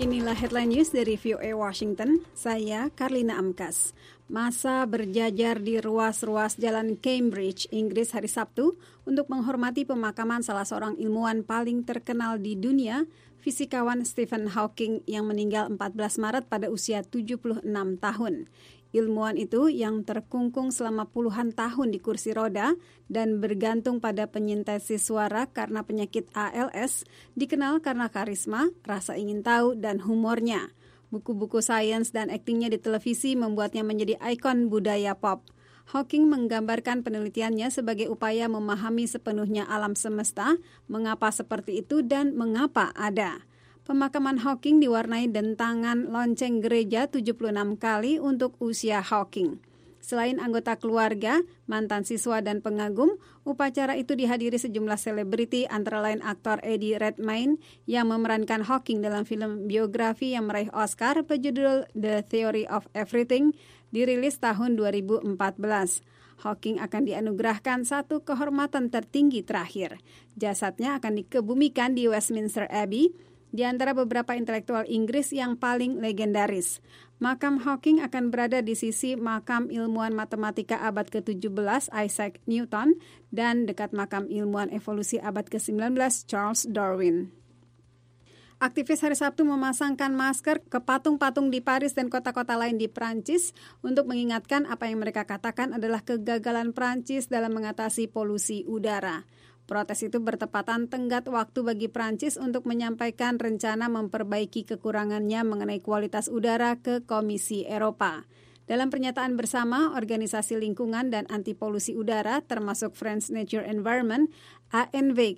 Inilah headline news dari VOA Washington. Saya Karlina Amkas. Massa berjajar di ruas-ruas jalan Cambridge, Inggris hari Sabtu untuk menghormati pemakaman salah seorang ilmuwan paling terkenal di dunia, fisikawan Stephen Hawking yang meninggal 14 Maret pada usia 76 tahun. Ilmuwan itu yang terkungkung selama puluhan tahun di kursi roda dan bergantung pada pensintesis suara karena penyakit ALS, dikenal karena karisma, rasa ingin tahu, dan humornya. Buku-buku sains dan aktingnya di televisi membuatnya menjadi ikon budaya pop. Hawking menggambarkan penelitiannya sebagai upaya memahami sepenuhnya alam semesta, mengapa seperti itu, dan mengapa ada. Pemakaman Hawking diwarnai dentangan lonceng gereja 76 kali untuk usia Hawking. Selain anggota keluarga, mantan siswa dan pengagum, upacara itu dihadiri sejumlah selebriti antara lain aktor Eddie Redmayne yang memerankan Hawking dalam film biografi yang meraih Oscar berjudul The Theory of Everything, dirilis tahun 2014. Hawking akan dianugerahkan satu kehormatan tertinggi terakhir. Jasadnya akan dikebumikan di Westminster Abbey, di antara beberapa intelektual Inggris yang paling legendaris. Makam Hawking akan berada di sisi makam ilmuwan matematika abad ke-17 Isaac Newton dan dekat makam ilmuwan evolusi abad ke-19 Charles Darwin. Aktivis hari Sabtu memasangkan masker ke patung-patung di Paris dan kota-kota lain di Prancis untuk mengingatkan apa yang mereka katakan adalah kegagalan Prancis dalam mengatasi polusi udara. Protes itu bertepatan tenggat waktu bagi Prancis untuk menyampaikan rencana memperbaiki kekurangannya mengenai kualitas udara ke Komisi Eropa. Dalam pernyataan bersama, organisasi lingkungan dan anti polusi udara termasuk France Nature Environment, ANV,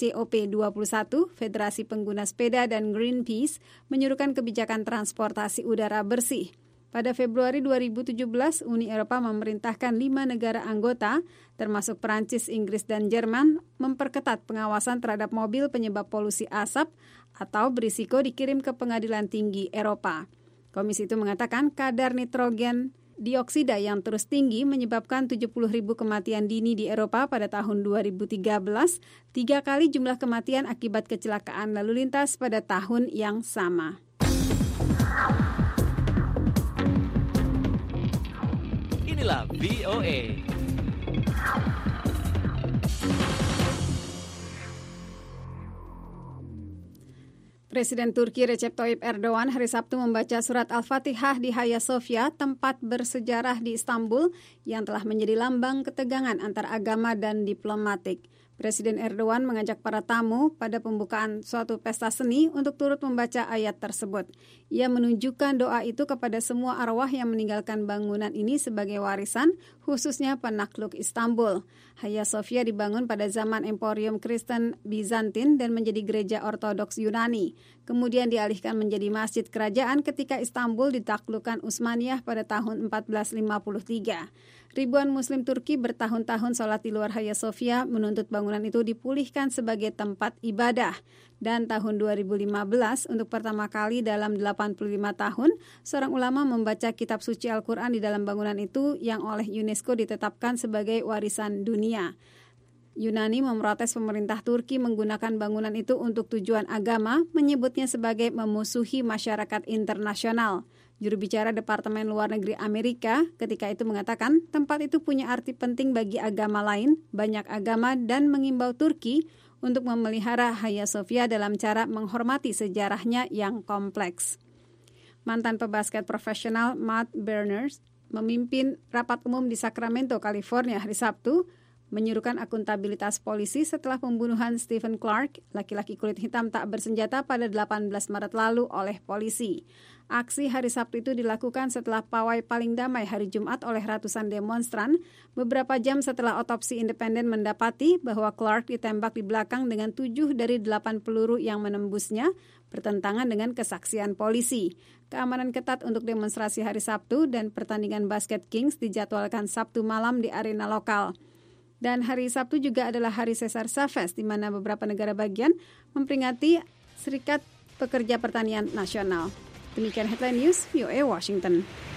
COP21, Federasi Pengguna Sepeda, dan Greenpeace menyuruhkan kebijakan transportasi udara bersih. Pada Februari 2017, Uni Eropa memerintahkan 5 negara anggota, termasuk Prancis, Inggris, dan Jerman, memperketat pengawasan terhadap mobil penyebab polusi asap atau berisiko dikirim ke Pengadilan Tinggi Eropa. Komisi itu mengatakan kadar nitrogen dioksida yang terus tinggi menyebabkan 70.000 kematian dini di Eropa pada tahun 2013, 3 kali jumlah kematian akibat kecelakaan lalu lintas pada tahun yang sama. Inilah VOA. Presiden Turki Recep Tayyip Erdogan hari Sabtu membaca surat Al-Fatihah di Hagia Sophia, tempat bersejarah di Istanbul yang telah menjadi lambang ketegangan antar agama dan diplomatik. Presiden Erdogan mengajak para tamu pada pembukaan suatu pesta seni untuk turut membaca ayat tersebut. Ia menunjukkan doa itu kepada semua arwah yang meninggalkan bangunan ini sebagai warisan, khususnya penakluk Istanbul. Hagia Sophia dibangun pada zaman Emporium Kristen Bizantin dan menjadi gereja Ortodoks Yunani. Kemudian dialihkan menjadi masjid kerajaan ketika Istanbul ditaklukkan Utsmaniyah pada tahun 1453. Ribuan Muslim Turki bertahun-tahun sholat di luar Hagia Sophia menuntut bangunan itu dipulihkan sebagai tempat ibadah. Dan tahun 2015, untuk pertama kali dalam 85 tahun, seorang ulama membaca kitab suci Al-Quran di dalam bangunan itu yang oleh UNESCO ditetapkan sebagai warisan dunia. Yunani memprotes pemerintah Turki menggunakan bangunan itu untuk tujuan agama, menyebutnya sebagai memusuhi masyarakat internasional. Juru bicara Departemen Luar Negeri Amerika ketika itu mengatakan tempat itu punya arti penting bagi agama lain, banyak agama, dan mengimbau Turki untuk memelihara Hagia Sophia dalam cara menghormati sejarahnya yang kompleks. Mantan pebasket profesional Matt Berners memimpin rapat umum di Sacramento, California hari Sabtu, menyerukan akuntabilitas polisi setelah pembunuhan Stephen Clark, laki-laki kulit hitam tak bersenjata pada 18 Maret lalu oleh polisi. Aksi hari Sabtu itu dilakukan setelah pawai paling damai hari Jumat oleh ratusan demonstran, beberapa jam setelah otopsi independen mendapati bahwa Clark ditembak di belakang dengan 7 dari 8 peluru yang menembusnya, bertentangan dengan kesaksian polisi. Keamanan ketat untuk demonstrasi hari Sabtu dan pertandingan basket Kings dijadwalkan Sabtu malam di arena lokal. Dan hari Sabtu juga adalah hari Cesar Chavez, di mana beberapa negara bagian memperingati Serikat Pekerja Pertanian Nasional. Demikian headline news, VOA Washington.